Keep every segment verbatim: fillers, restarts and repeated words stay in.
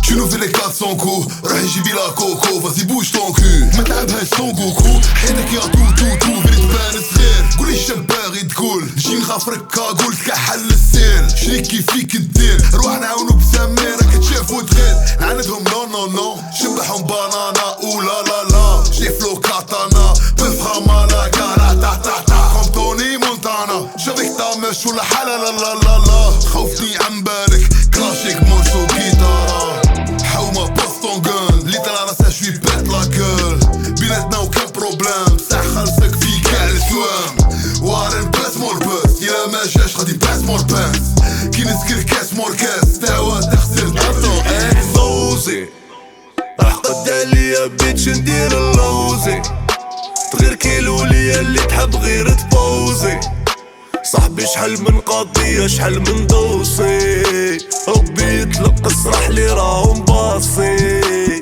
شنو في لي كاتسون كو راح يجيبي لا كوكو فازي بوش طون كو ما تعبهاش سون كوكو حياتك يا تو تو تو فين تبان صغير قولي الشاب باغي تقول نجي نغافرك كاقول كحل السيل شريكي فيك الدير روح نعاونو بسمير راك تشاف وتغير نعاندهم نو نو نو شبحهم بانانا اولا لا لا شيفلو كاتانا بفهمها لا كارا تا تا تا كوم توني مونتانا شافيك تامش ولا حالا لا لا لا لا خوفتني عن بالك كلاشيك مونشو كيتارا حومة بوستون جون اللي طلع راسها شوي بات لا كول بيناتنا وكان بروبلام بصح خلصك في كاع السوام وارن باس مور باس يلا ما جاش غادي باس مور باس كي نسكر كاس مور كاس تاوا تخسر دارتو اكزوزي راح قد عليا بيتش ندير اللوزي تغير كيلو ليا اللي تحب غير تبوزي صاحبي شحال من قضية شحال من دوسي ربي يطلق اسرح لي راهم باصي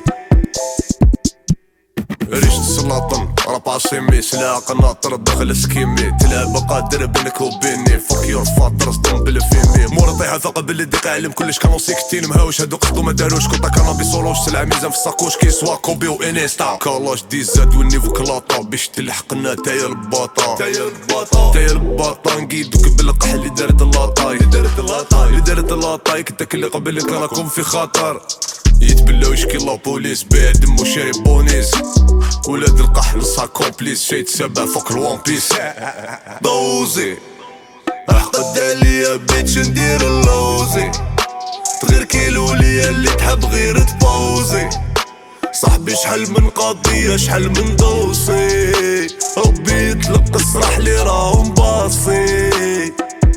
ريشت السلاطن ربع سيمي سلاق ناطر دخل سكيمي تلعب قادر بينك وبيني فوك يور فاتر صدم بالفيمي مورا طيحة ثقة باللي ديق علم كلش كانوا سيكتين مهاوش هادو قصدو ما داروش كنتا كانابي صولوش سلع ميزان في الساكوش كيسوا كوبي وانيستا كالاش دي زاد والنيفو كلاطا باش تلحقنا تايا الباطا تايا الباطا تايا الباطا نقيدوك بالقح اللي دارت اللاطاي اللي دارت اللاطاي اللي دارت اللاطاي كنتاك اللي قبل كان راكم في خطر يتبلاو يشكي لا بوليس بيع دم وشاري بونيس ولاد القح نصها كومبليس شي تسبع فوق الوان بيس دوزي راح قد عليا بيتش ندير اللوزي تغير كيلو ليا اللي تحب غير تبوزي صاحبي شحال من قضية شحال من دوسي ربي يطلق اسرح لي راهم باصي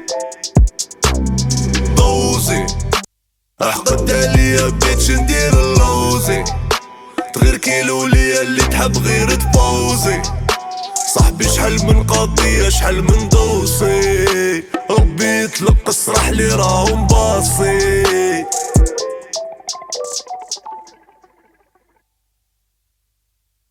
دوزي راح قد عليا بيتش ندير اللوزي تغير كيلو ليا اللي تحب غير تبوزي صاحبي شحال من قضية شحال من دوسي ربي يطلق اسرح لي راهم باصي